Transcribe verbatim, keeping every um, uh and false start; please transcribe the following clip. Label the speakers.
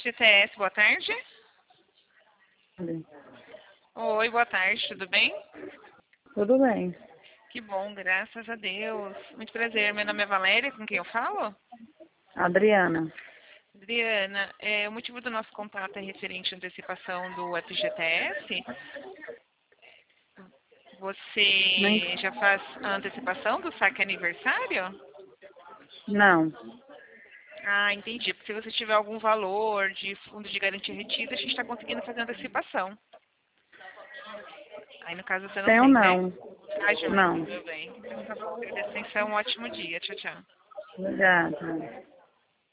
Speaker 1: G T S, boa tarde. Oi, boa tarde, tudo bem?
Speaker 2: Tudo bem.
Speaker 1: Que bom, graças a Deus. Muito prazer, meu nome é Valéria, com quem eu falo?
Speaker 2: Adriana.
Speaker 1: Adriana, é, o motivo do nosso contato é referente à antecipação do F G T S. Você já faz a antecipação do saque aniversário?
Speaker 2: Não.
Speaker 1: Ah, entendi. Porque se você tiver algum valor de fundo de garantia retida, a gente está conseguindo fazer a antecipação. Aí, no caso, você não
Speaker 2: Tenho
Speaker 1: tem, né?
Speaker 2: não.
Speaker 1: Ah, João,
Speaker 2: Não.
Speaker 1: tudo bem. Então, tá bom. Agradeço. Um ótimo dia. Tchau, tchau.
Speaker 2: Obrigada.